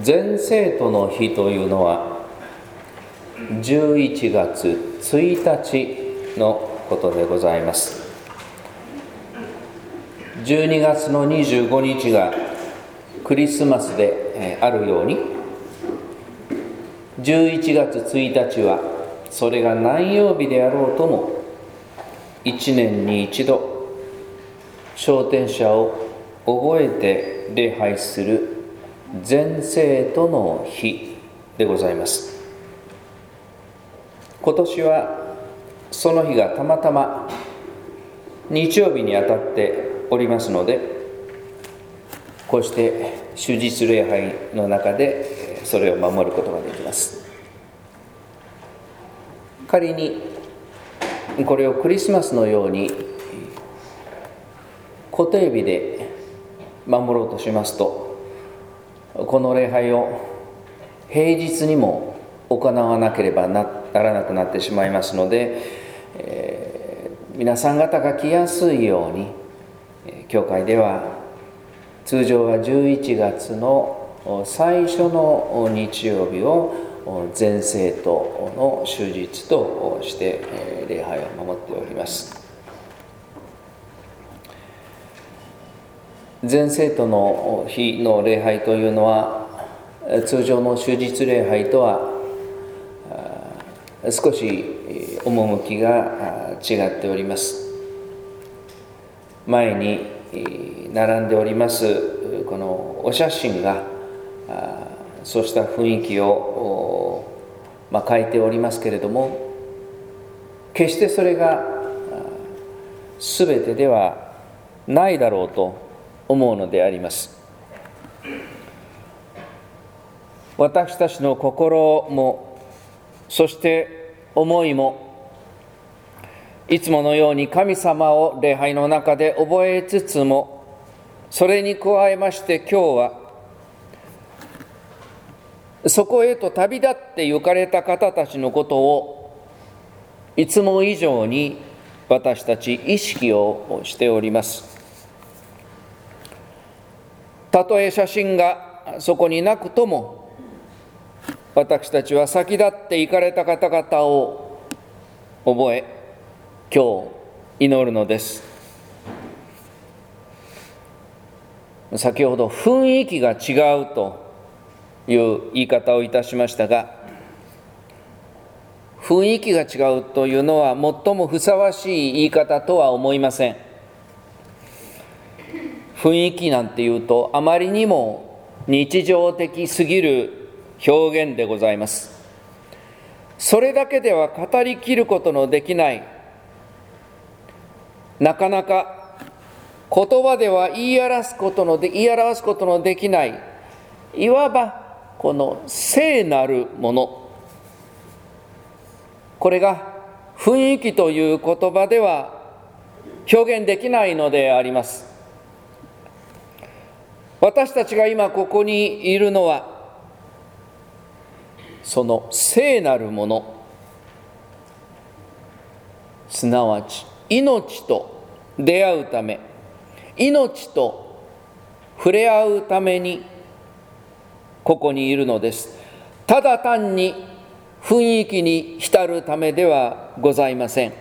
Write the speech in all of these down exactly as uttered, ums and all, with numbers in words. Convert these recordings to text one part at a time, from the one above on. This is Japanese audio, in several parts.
全聖徒の日というのはじゅういちがつついたちのことでございます。じゅうにがつのにじゅうごにちがクリスマスであるように、じゅういちがつついたちはそれが何曜日であろうともいちねんに一度昇天者を覚えて礼拝する全聖徒の日でございます。今年はその日がたまたま日曜日にあたっておりますので、こうして主日礼拝の中でそれを守ることができます。仮にこれをクリスマスのように固定日で守ろうとしますと、この礼拝を平日にも行わなければならなくなってしまいますので、えー、皆さん方が来やすいように、教会では通常はじゅういちがつの最初の日曜日を全聖徒の主日として礼拝を守っております。全聖徒の日の礼拝というのは通常の主日礼拝とは少し趣が違っております。前に並んでおりますこのお写真がそうした雰囲気を、まあ、描いておりますけれども、決してそれが全てではないだろうと思うのであります。私たちの心も、そして思いも、いつものように神様を礼拝の中で覚えつつも、それに加えまして今日はそこへと旅立って行かれた方たちのことをいつも以上に私たち意識をしております。たとえ写真がそこになくとも、私たちは先立って行かれた方々を覚え、今日祈るのです。先ほど雰囲気が違うという言い方をいたしましたが、雰囲気が違うというのは最もふさわしい言い方とは思いません。雰囲気なんていうとあまりにも日常的すぎる表現でございます。それだけでは語りきることのできない、なかなか言葉では言い表すことので言い表すことのできない、いわばこの聖なるもの、これが雰囲気という言葉では表現できないのであります。私たちが今ここにいるのは、その聖なるもの、すなわち命と出会うため、命と触れ合うためにここにいるのです。ただ単に雰囲気に浸るためではございません。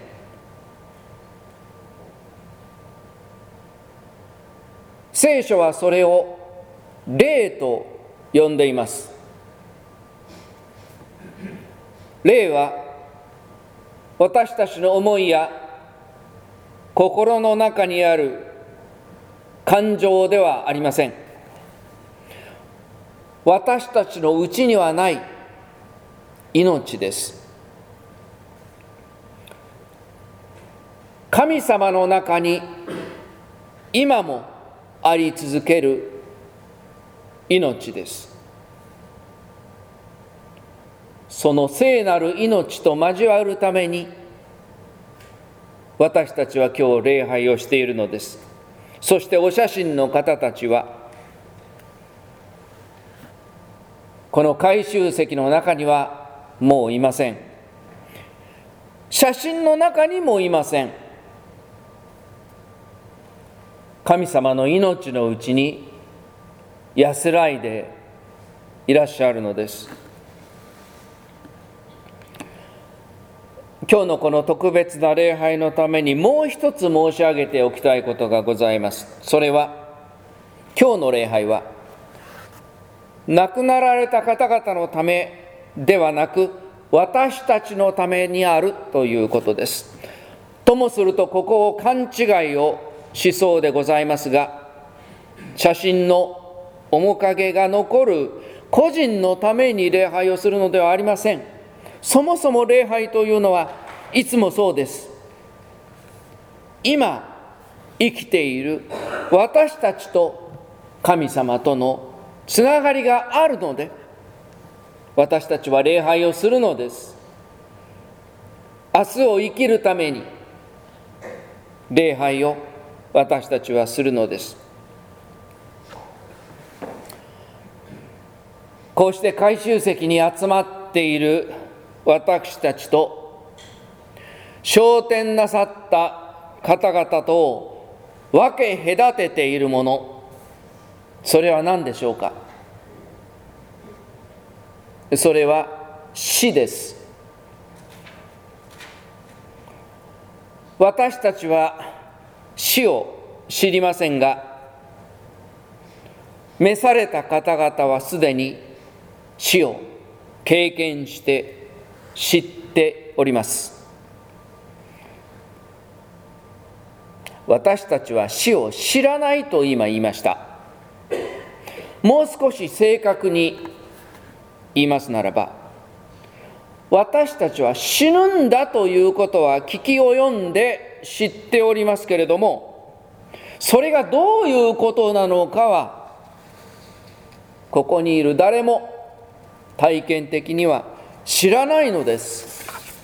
聖書はそれを霊と呼んでいます。霊は私たちの思いや心の中にある感情ではありません。私たちのうちにはない命です。神様の中に今もあり続ける命です。その聖なる命と交わるために私たちは今日礼拝をしているのです。そしてお写真の方たちはこの回収席の中にはもういません。写真の中にもいません。神様の命のうちに安らいでいらっしゃるのです。今日のこの特別な礼拝のためにもう一つ申し上げておきたいことがございます。それは、今日の礼拝は亡くなられた方々のためではなく、私たちのためにあるということです。ともするとここを勘違いをしそうでございますが、写真の面影が残る個人のために礼拝をするのではありません。そもそも礼拝というのはいつもそうです。今生きている私たちと神様とのつながりがあるので、私たちは礼拝をするのです。明日を生きるために礼拝を私たちはするのです。こうして回収席に集まっている私たちと、昇天なさった方々と分け隔てているもの、それは何でしょうか。それは死です。私たちは死を知りませんが、召された方々はすでに死を経験して知っております。私たちは死を知らないと今言いました。もう少し正確に言いますならば、私たちは死ぬんだということは聞き及んで知っておりますけれども、それがどういうことなのかはここにいる誰も体験的には知らないのです。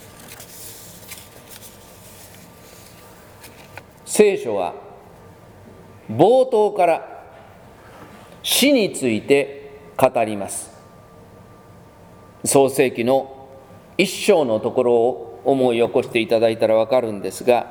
聖書は冒頭から死について語ります。創世記の一章のところを思い起こしていただいたらわかるんですが、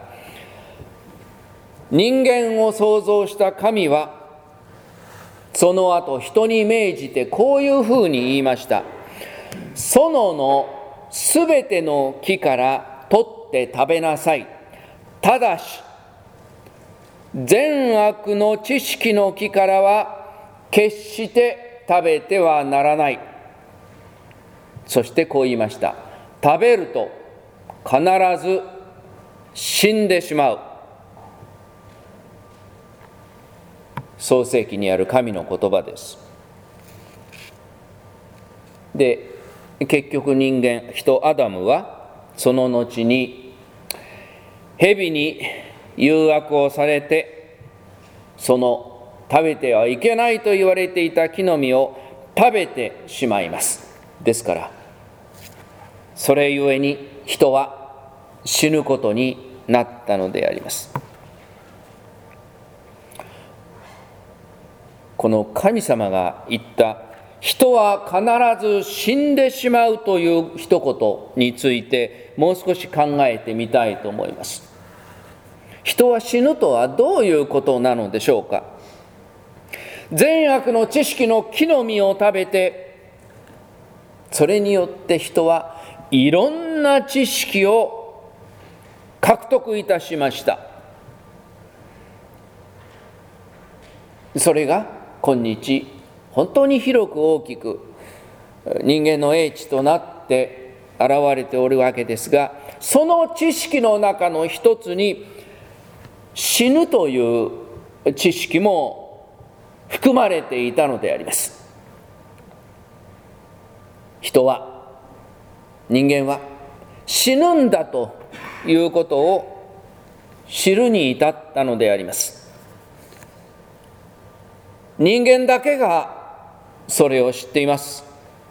人間を創造した神はその後人に命じてこういうふうに言いました。園のすべての木から取って食べなさい。ただし善悪の知識の木からは決して食べてはならない。そしてこう言いました。食べると必ず死んでしまう。創世記にある神の言葉です。で、結局人間、人アダムはその後に蛇に誘惑をされて、その食べてはいけないと言われていた木の実を食べてしまいます。ですからそれゆえに人は死ぬことになったのであります。この神様が言った人は必ず死んでしまうという一言についてもう少し考えてみたいと思います。人は死ぬとはどういうことなのでしょうか。善悪の知識の木の実を食べて、それによって人はいろんな知識を獲得いたしました。それが今日本当に広く大きく人間の英知となって現れておるわけですが、その知識の中の一つに死ぬという知識も含まれていたのであります。人は、人間は死ぬんだということを知るに至ったのであります。人間だけがそれを知っています。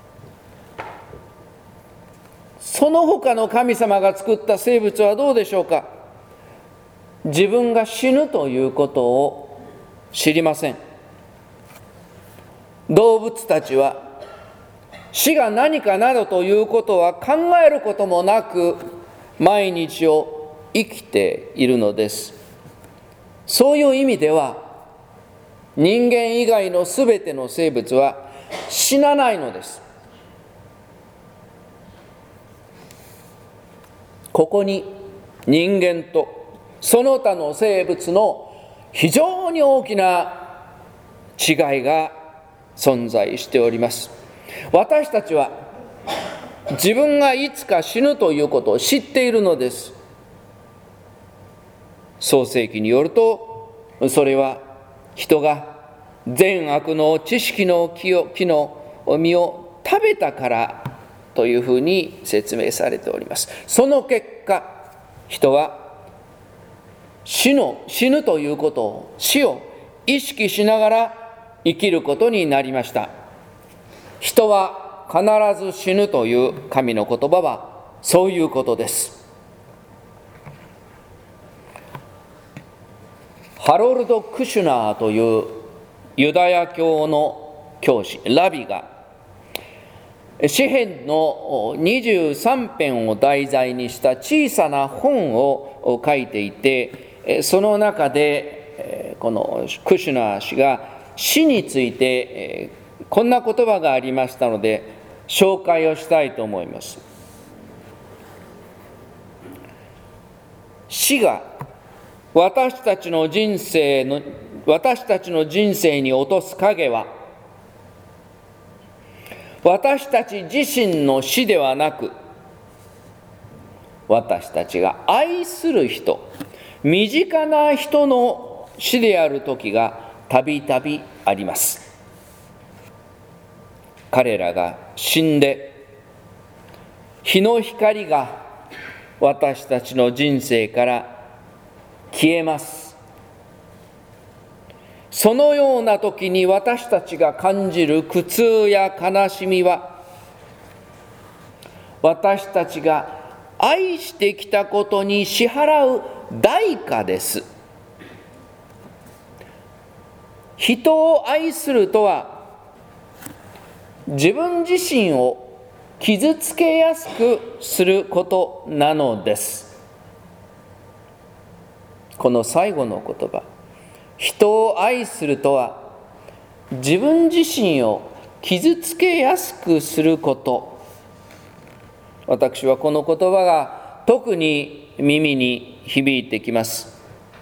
その他の神様が作った生物はどうでしょうか。自分が死ぬということを知りません。動物たちは死が何かなどということは考えることもなく毎日を生きているのです。そういう意味では人間以外のすべての生物は死なないのです。ここに人間とその他の生物の非常に大きな違いが存在しております。私たちは自分がいつか死ぬということを知っているのです。創世記によると、それは人が善悪の知識の木を木の実を食べたからというふうに説明されております。その結果、人は死の死ぬということを、死を意識しながら生きることになりました。人は必ず死ぬという神の言葉はそういうことです。ハロルド・クシュナーというユダヤ教の教師、ラビが詩編のにじゅうさん編を題材にした小さな本を書いていて、その中でこのクシュナー氏が死についてこんな言葉がありましたので紹介をしたいと思います。死が私たちの人生の私たちの人生に落とす影は、私たち自身の死ではなく、私たちが愛する人、身近な人の死である時がたびたびあります。彼らが死んで、日の光が私たちの人生から消えます。そのような時に私たちが感じる苦痛や悲しみは、私たちが愛してきたことに支払う代価です。人を愛するとは、自分自身を傷つけやすくすることなのです。この最後の言葉、人を愛するとは、自分自身を傷つけやすくすること。私はこの言葉が特に耳に響いてきます。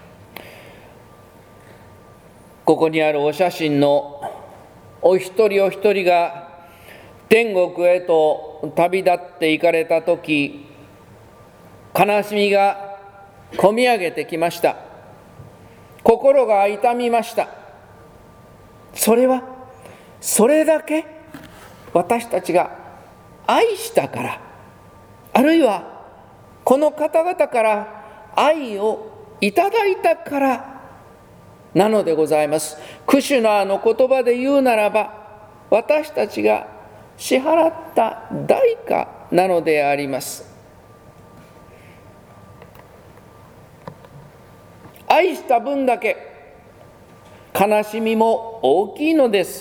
ここにあるお写真のお一人お一人が天国へと旅立って行かれたとき、悲しみがこみ上げてきました。心が痛みました。それはそれだけ私たちが愛したから、あるいはこの方々から愛をいただいたからなのでございます。クシュナーの言葉で言うならば、私たちが支払った代価なのであります。愛した分だけ悲しみも大きいのです。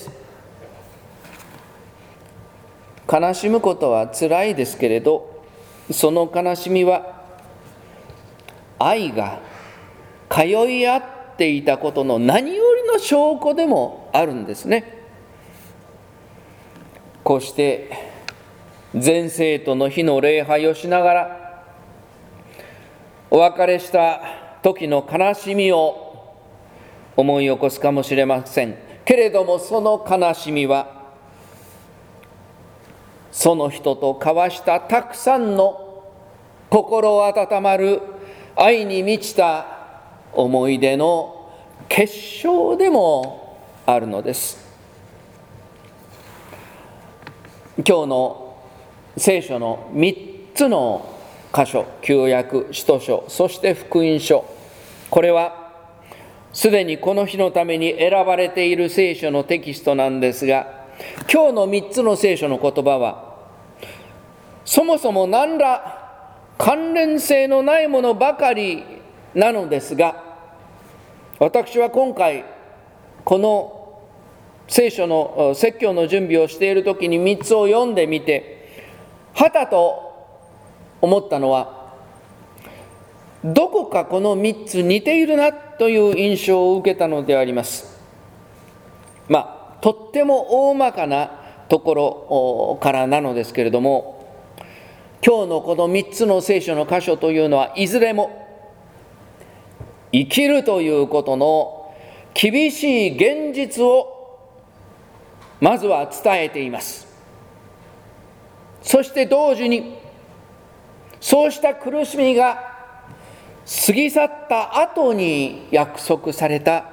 悲しむことはつらいですけれど、その悲しみは愛が通い合っていたことの何よりの証拠でもあるんですね。こうして全生徒の日の礼拝をしながら、お別れした時の悲しみを思い起こすかもしれませんけれども、その悲しみはその人と交わしたたくさんの心温まる愛に満ちた思い出の結晶でもあるのです。今日の聖書のみっつの箇所、旧約、使徒書、そして福音書、これはすでにこの日のために選ばれている聖書のテキストなんですが、今日のみっつの聖書の言葉はそもそも何ら関連性のないものばかりなのですが、私は今回この聖書の説教の準備をしているときにみっつを読んでみて、はたと思ったのは、どこかこのみっつ似ているなという印象を受けたのであります。まあとっても大まかなところからなのですけれども、今日のこのみっつの聖書の箇所というのはいずれも生きるということの厳しい現実をまずは伝えています。そして同時にそうした苦しみが過ぎ去った後に約束された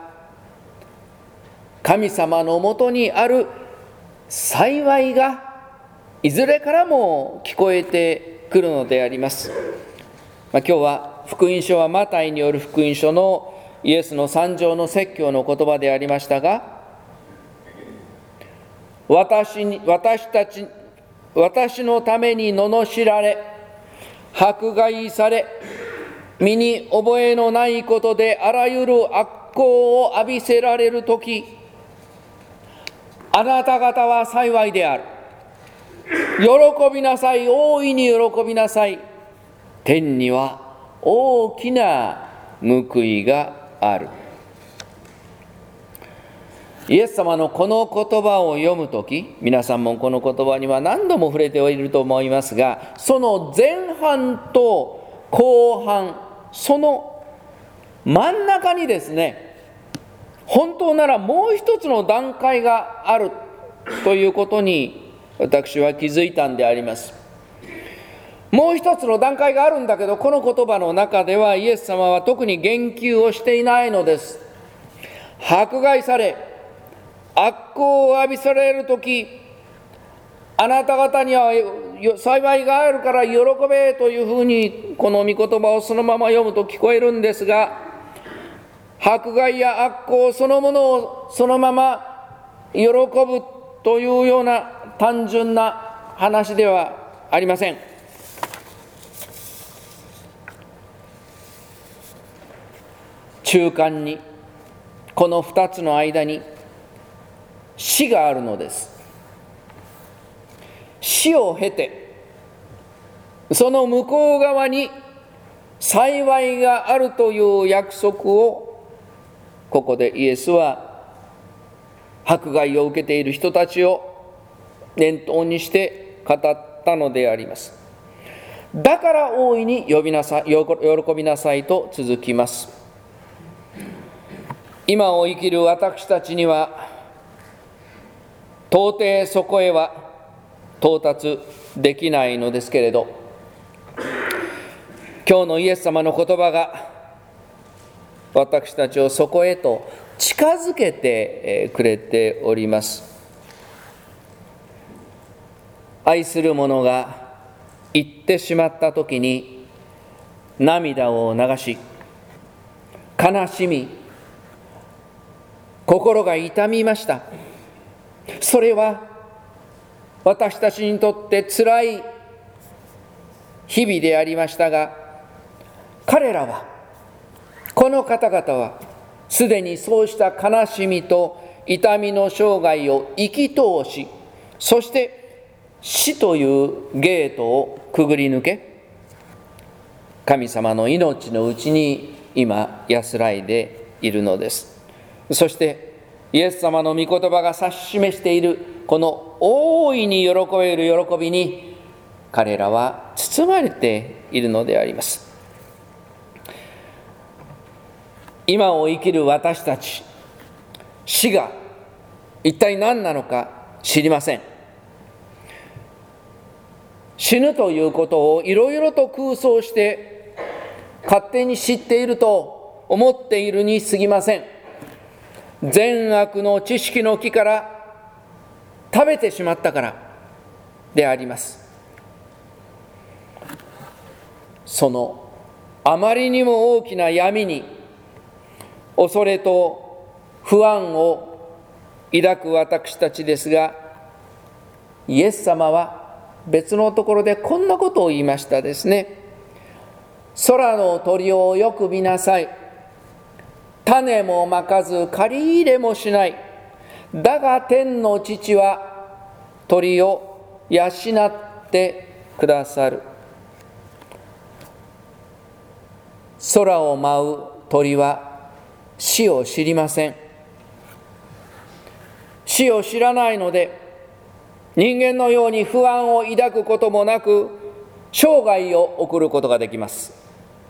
神様のもとにある幸いがいずれからも聞こえてくるのであります。まあ、今日は福音書はマタイによる福音書のイエスの三条の説教の言葉でありましたが、私に私たち私のために罵られ迫害され身に覚えのないことであらゆる悪行を浴びせられるとき、あなた方は幸いである。喜びなさい、大いに喜びなさい。天には大きな報いがある。イエス様のこの言葉を読むとき、皆さんもこの言葉には何度も触れていると思いますが、その前半と後半、その真ん中にですね、本当ならもう一つの段階があるということに私は気づいたんであります。もう一つの段階があるんだけど、この言葉の中ではイエス様は特に言及をしていないのです。迫害され悪行を浴びせられるとき、あなた方には幸いがあるから喜べというふうにこの御言葉をそのまま読むと聞こえるんですが、迫害や悪行そのものをそのまま喜ぶというような単純な話ではありません。中間にこの二つの間に死があるのです。死を経てその向こう側に幸いがあるという約束をここでイエスは迫害を受けている人たちを念頭にして語ったのであります。だから大いに呼びなさい、喜びなさいと続きます。今を生きる私たちには到底そこへは到達できないのですけれど、今日のイエス様の言葉が私たちをそこへと近づけてくれております。愛する者が行ってしまったときに涙を流し、悲しみ、心が痛みました。それは私たちにとってつらい日々でありましたが、彼らは、この方々はすでにそうした悲しみと痛みの生涯を生き通し、そして死というゲートをくぐり抜け、神様の命のうちに今安らいでいるのです。そしてイエス様の御言葉が指し示しているこの大いに喜べる喜びに彼らは包まれているのであります。今を生きる私たち、死が一体何なのか知りません。死ぬということをいろいろと空想して勝手に知っていると思っているに過ぎません。善悪の知識の木から食べてしまったからであります。そのあまりにも大きな闇に恐れと不安を抱く私たちですが、イエス様は別のところでこんなことを言いましたですね。空の鳥をよく見なさい。種もまかず刈り入れもしない。だが天の父は鳥を養ってくださる。空を舞う鳥は死を知りません。 死を知らないので、人間のように不安を抱くこともなく、生涯を送ることができます。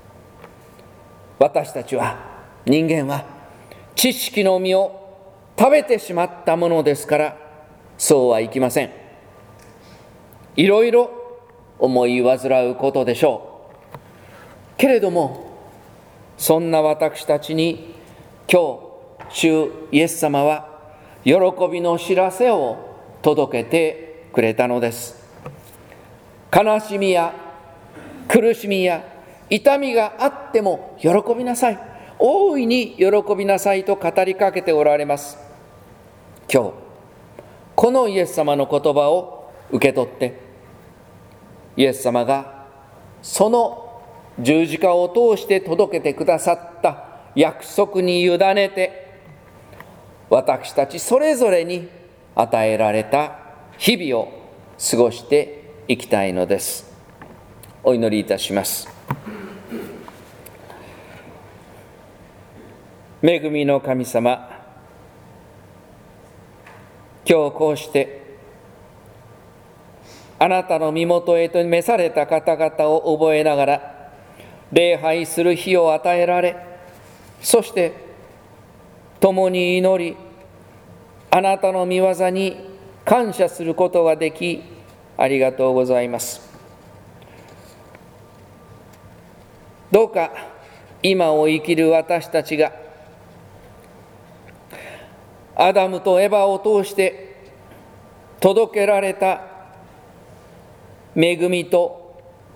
私たちは、人間は知識の実を食べてしまったものですから、そうはいきません。いろいろ思い煩うことでしょう。けれども、そんな私たちに今日、主イエス様は喜びの知らせを届けてくれたのです。悲しみや苦しみや痛みがあっても喜びなさい。大いに喜びなさいと語りかけておられます。今日、このイエス様の言葉を受け取って、イエス様がその十字架を通して届けてくださった約束に委ねて、私たちそれぞれに与えられた日々を過ごしていきたいのです。お祈りいたします。恵みの神様、今日こうしてあなたの身元へと召された方々を覚えながら礼拝する日を与えられ、そして共に祈り、あなたの御業に感謝することができ、ありがとうございます。どうか今を生きる私たちがアダムとエバを通して届けられた恵みと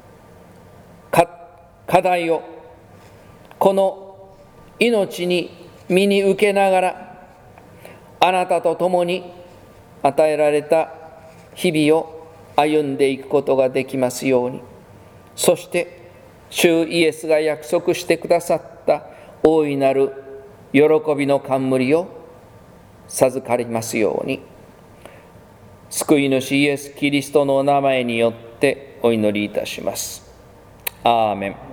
課題をこの命に身に受けながら、あなたと共に与えられた日々を歩んでいくことができますように、そして主イエスが約束してくださった大いなる喜びの冠を授かりますように、救い主イエス・キリストのお名前によってお祈りいたします。アーメン。